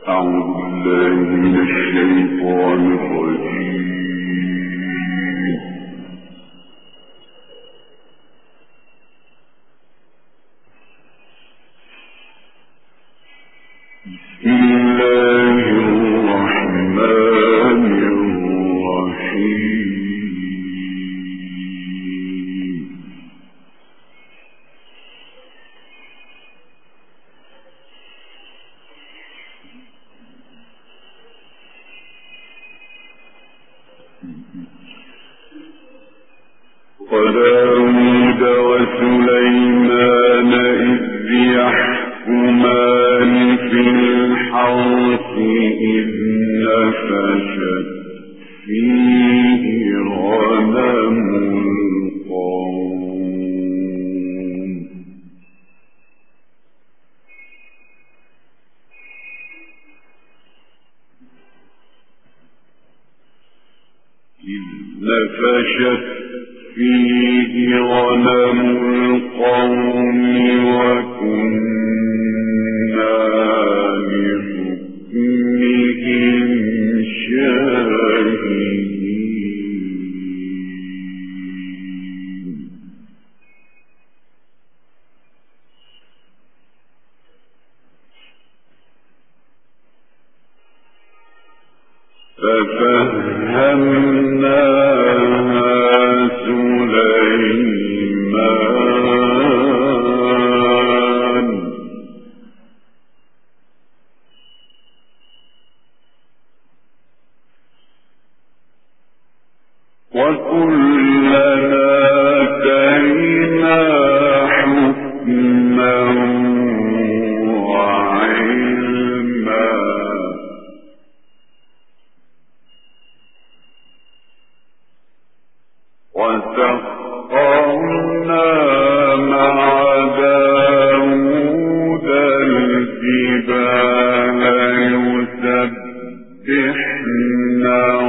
وداود وسليمان إذ يحكمان في الحرث إذ نفشت فيه غنم القوم فيه غنم القوم وكنا لحكمهم شاهدين ففهمناها سليمان وكلنا آتينا حكما وعلما وسخرنا مع داود الجبال يسبحن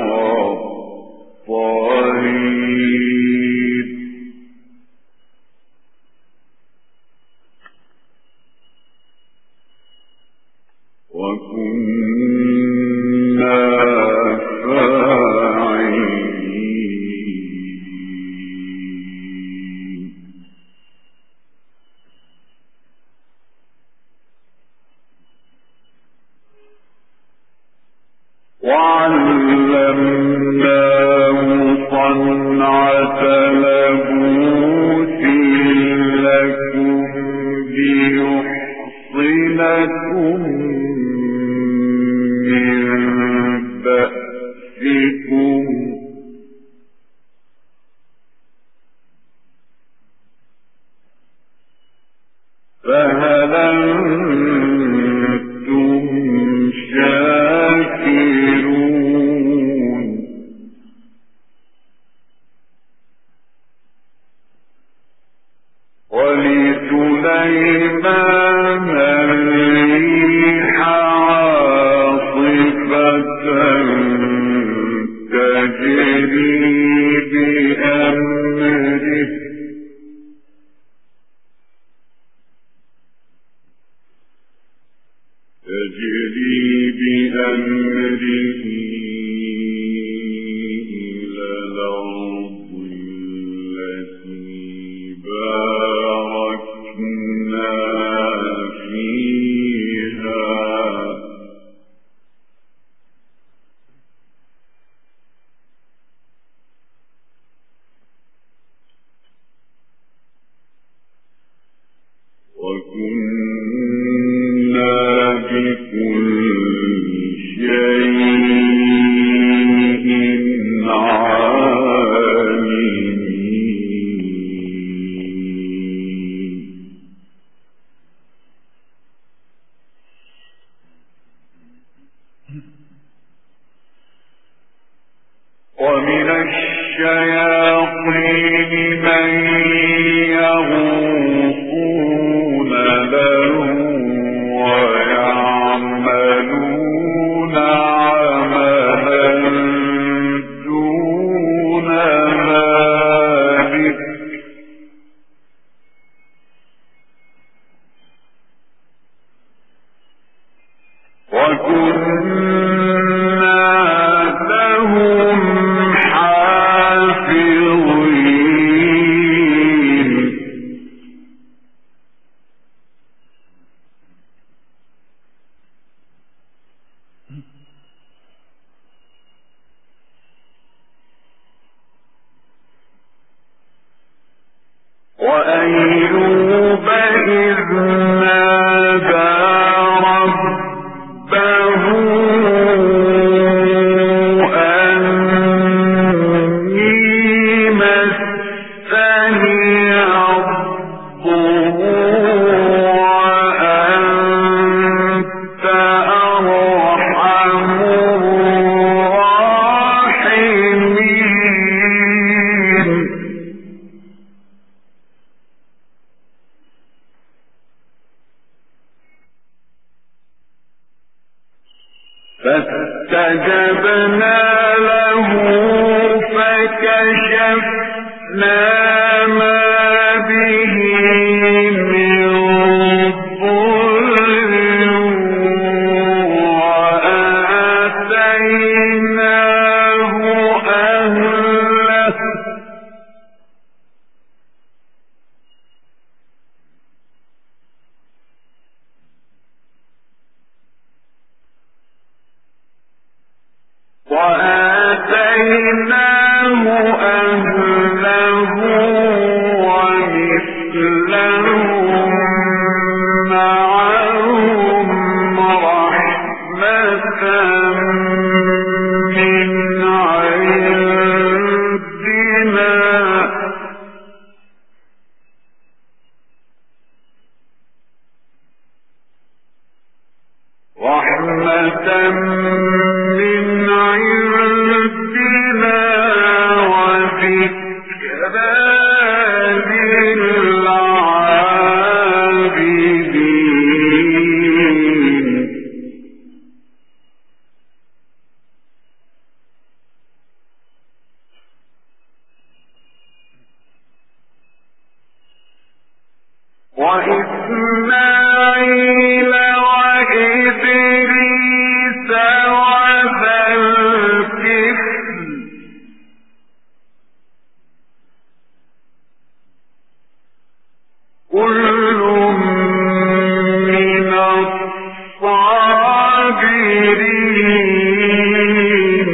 والطير وكنا وعلمناه صنعة لبوس لكم ليحصنكم من بأسكم فهل أنتم شاكرون ولسليمان الريح عاصفة تجري بأمره إلى الأرض التي باركنا فيها وكنا بكل شيء عالمين ومن الشياطين من يغوصون له ويعملون عملا دون ذلك وكنا فاستجبنا له فكشفنا ما به من ضر وآتيناه أهله ومثلهم معهم رحمة من عندنا وذكرى للعابدين. وإسماعيل وإدريس وذا الكفل كل من الصابرين.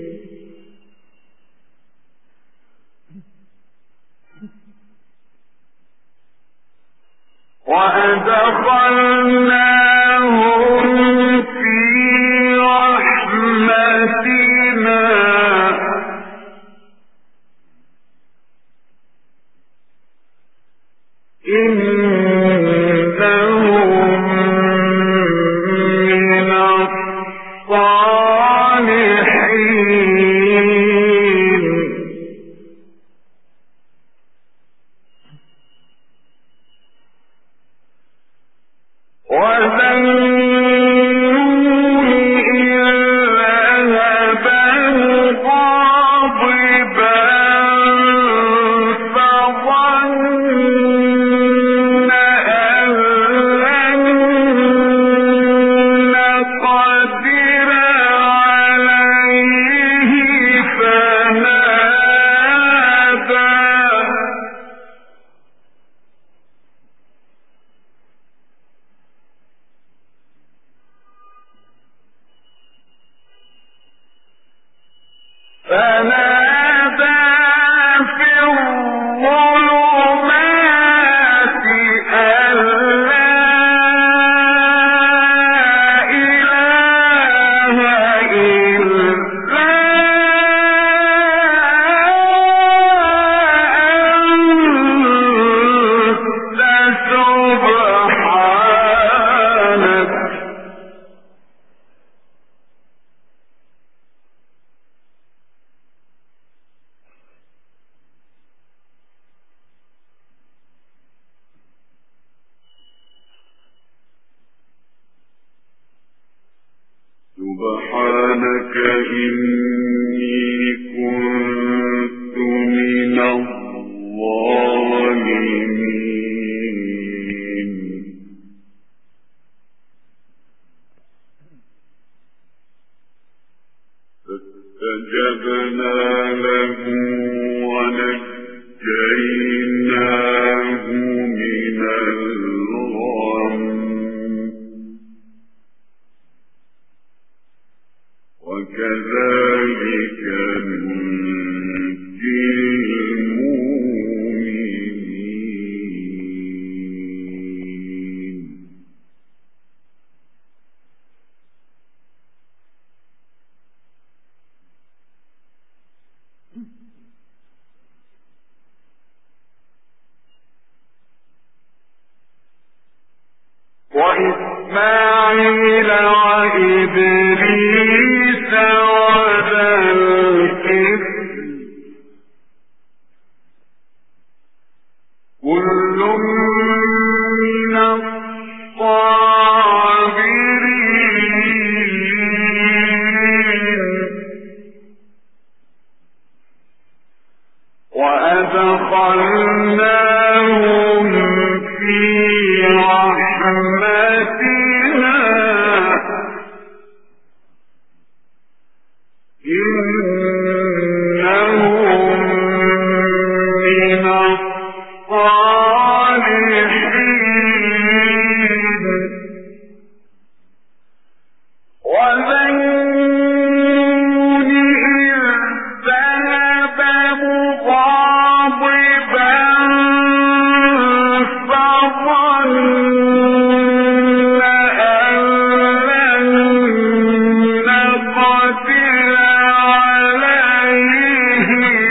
وأدخلناهم في رحمتنا إنهم من الصالحين. وذنون إذ ذهب مغاضبا فظن أن لن نقدر عليه فنادى في الظلمات أن لا إله إلا أنت سبحانك إني كنت من الظالمين. فاستجبنا له ونجيناه من الغم وكذلك ننجي المؤمنين. إبليس وذا الكفر كل من الصابرين وأدخلناهم في رحمتنا إنهم من الصالحين وذنون إذ ذهب مغاضبا فظن أن لن نقدر عليه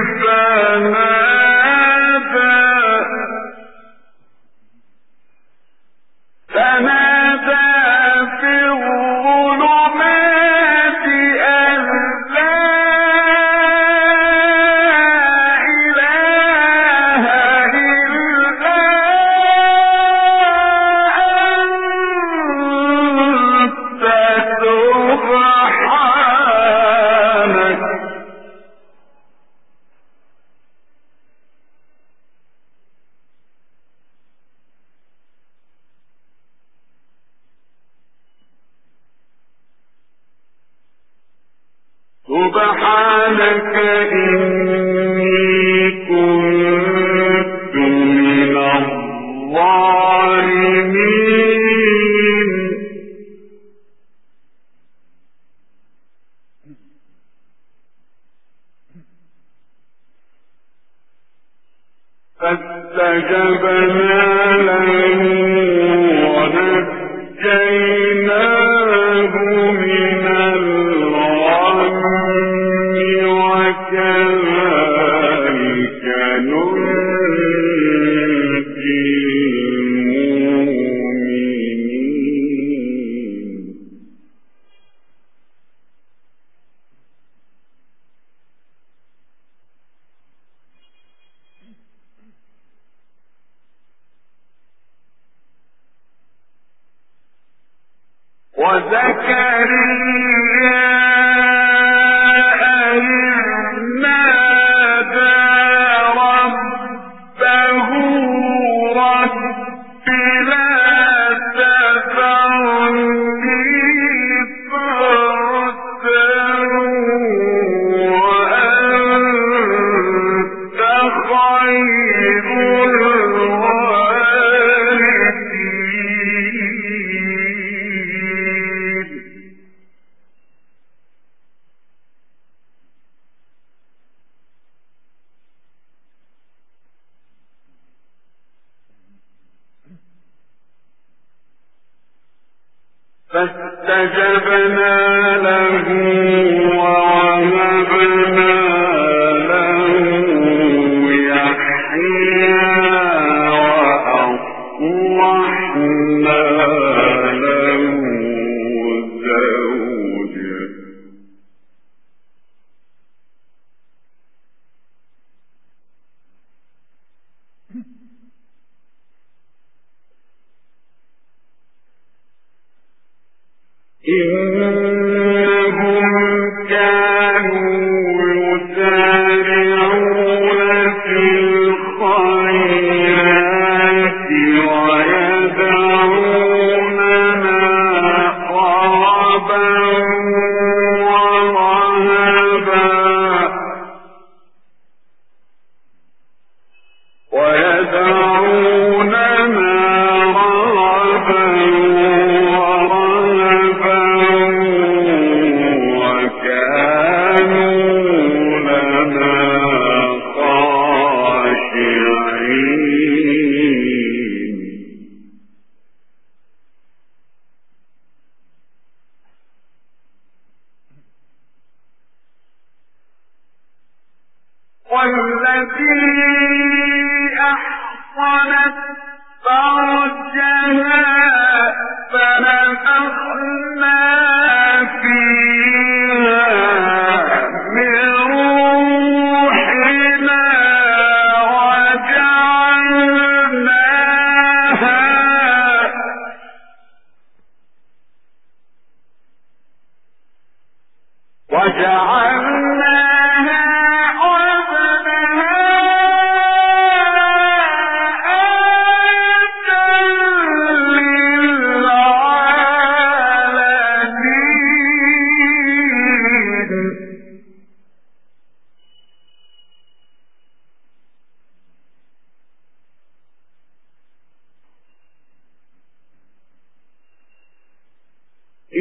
فنادى في الظلمات أن لا إله إلا أنت سبحانك سبحانك إني كنت من الظالمين فاستجبنا له ونجيناه من الغم وكذلك ننجي المؤمنين وزكريا إذ نادى ربه رب لا تذرني فردا وأنت خير الوارثين فاستجبنا له ووهبنا له يحيى وأصلحنا له زوجه إنهم كانوا يسارعون في الخيرات ويدعوننا رغبا ورهبا والتي أحصنت فرجها فنفخنا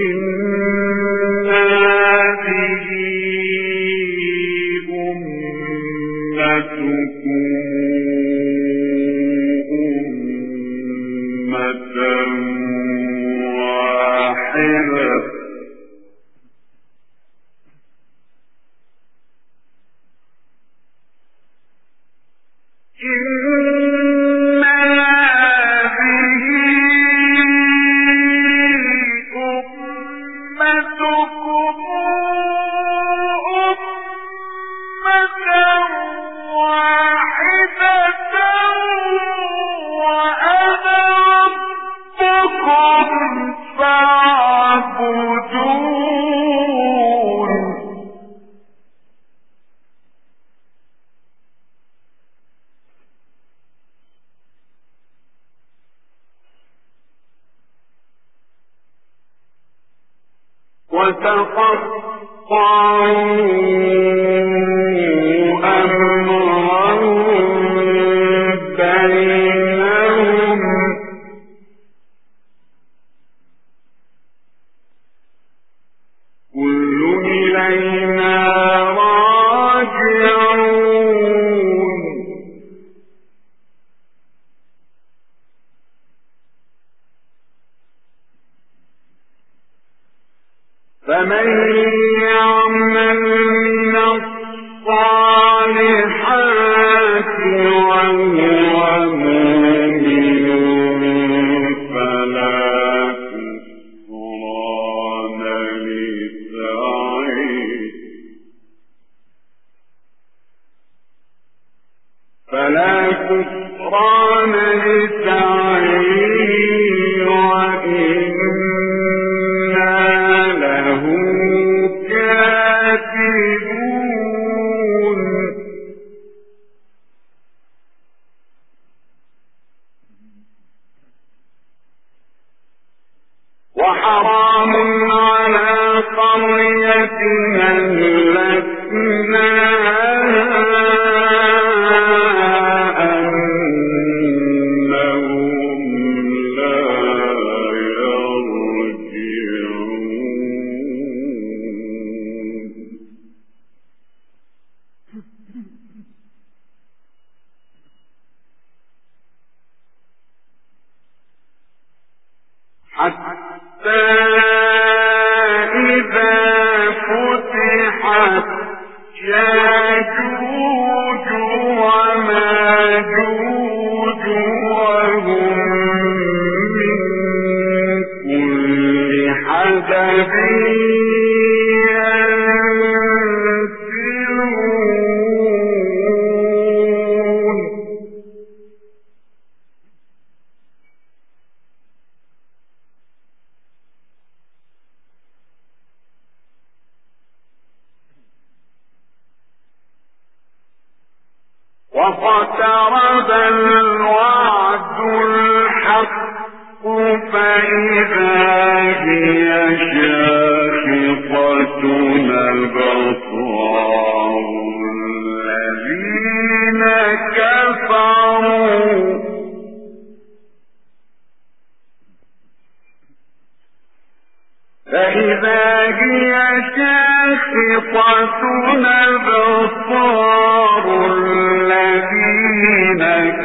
واقترب الوعد الحق فإذا هي شاخصة أبصار الذين كفروا فإذا هي شاخصة أبصار الذين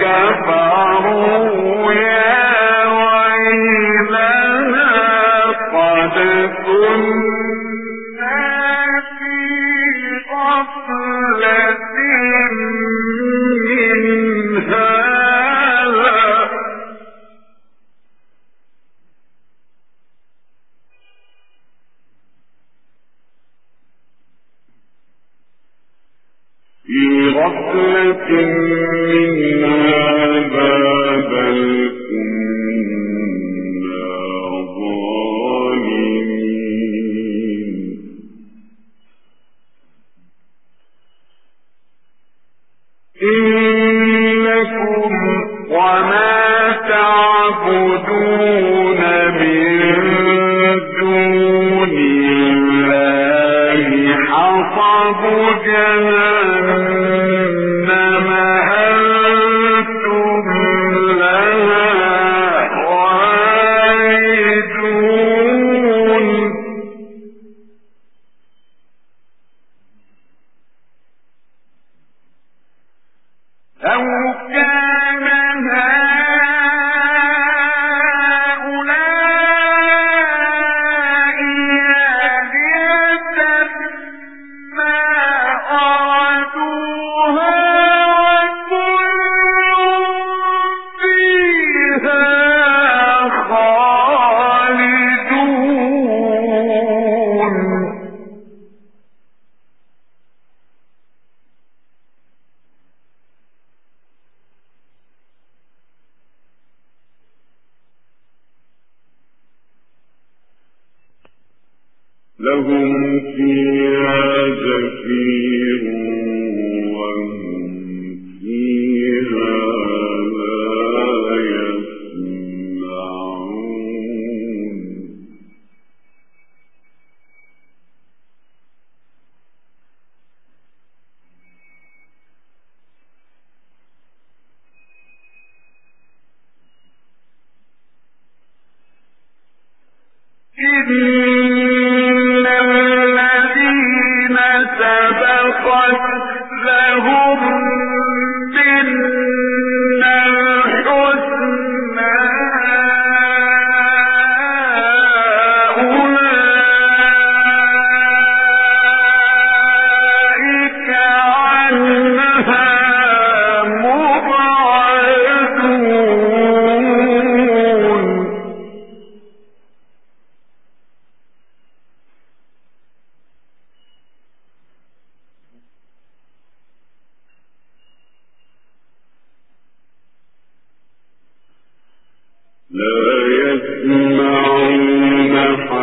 كفروا يا ويلنا قد كنا في غفلة من هذا في غفلة من هذا بل كنا ظالمين إنكم وما تعبدون من دون الله حصب جهنم أنتم لها واردون لهم فيها زفير وهم فيها لا يسمعون إن الذين سبقت لهم منا الحسنى أولئك عنها مبعدون لا يسمعون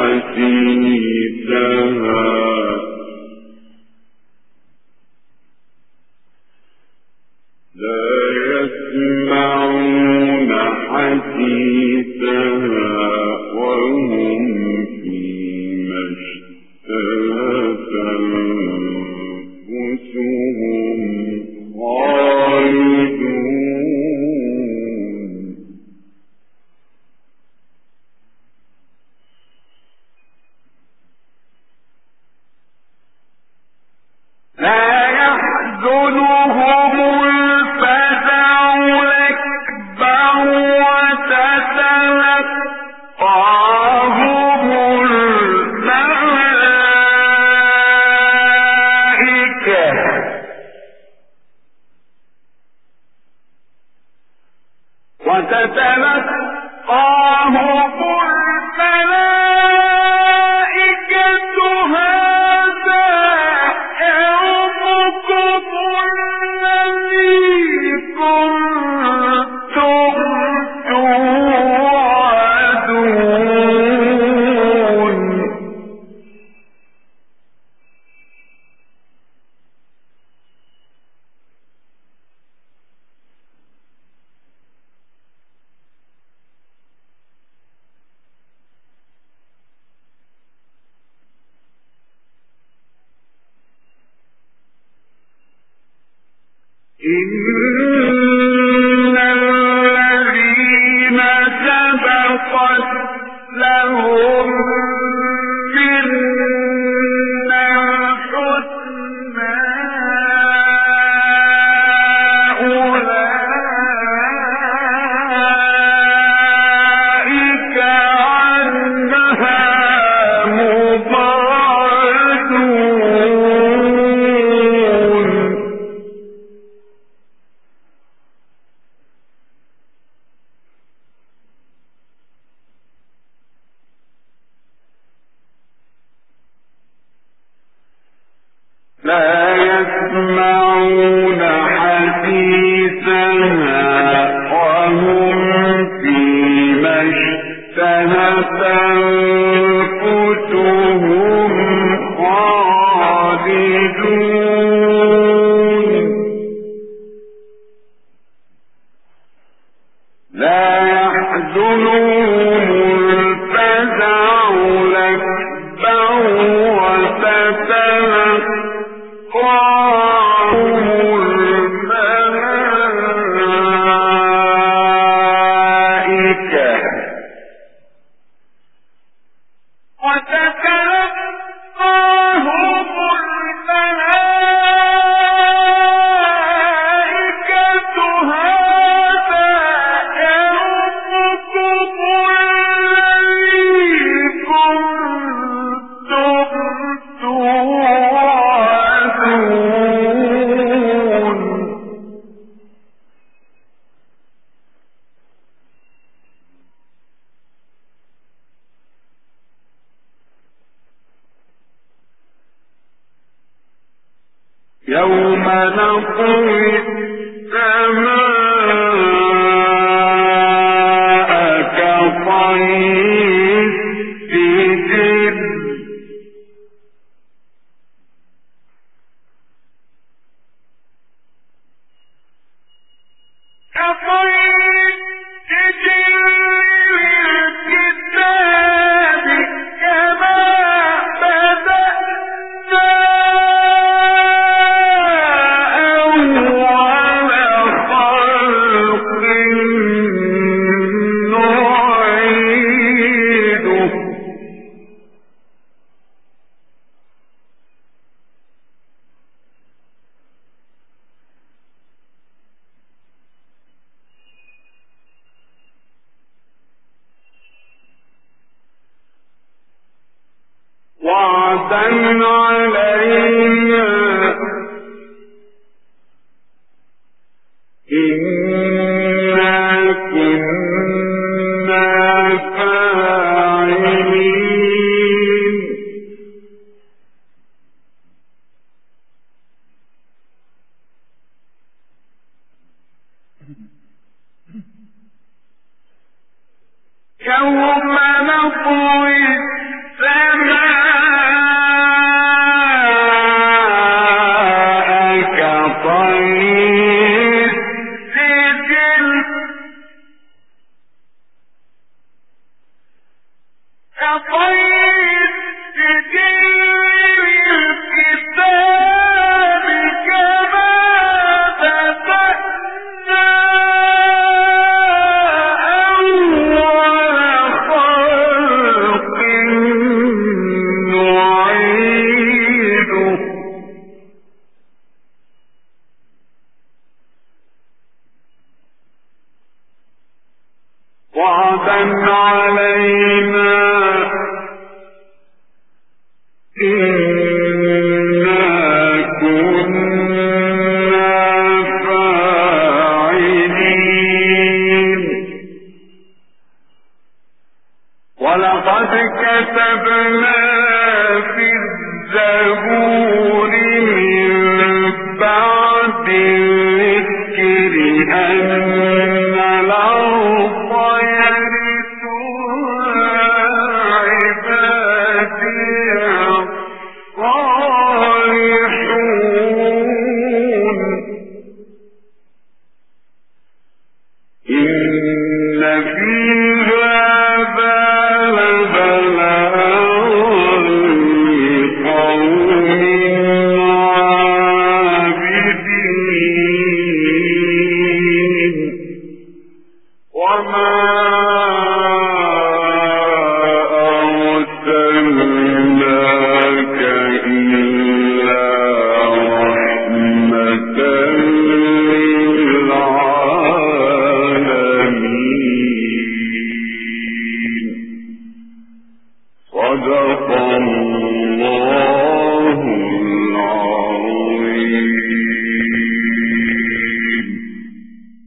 حسيسها وهم فيما اشتهت أنفسهم خالدون لا يحزنهم الفزع الأكبر وتتلقاهم الملائكة هذا يومكم الذي كنتم توعدون إن الذين سبقت لهم منا الحسنى أولئك عنها مبعدون لا يسمعون حسيسها وهم فيما اشتهت أنفسهم خالدون لا يحزنهم الفزع الأكبر وتتلقاهم يوم نطوي السماء كطي السجل وعدا علينا إنا كنا فاعلين يوم نطوي وعدا علينا إنا كنا فاعلين ولقد كتبنا في الزبور من بعد الذكر أن الأرض يرثها عبادي الصالحون إن في هذا لبلاغا لقوم عابدين وما أرسلناك إلا رحمة للعالمين صدق الله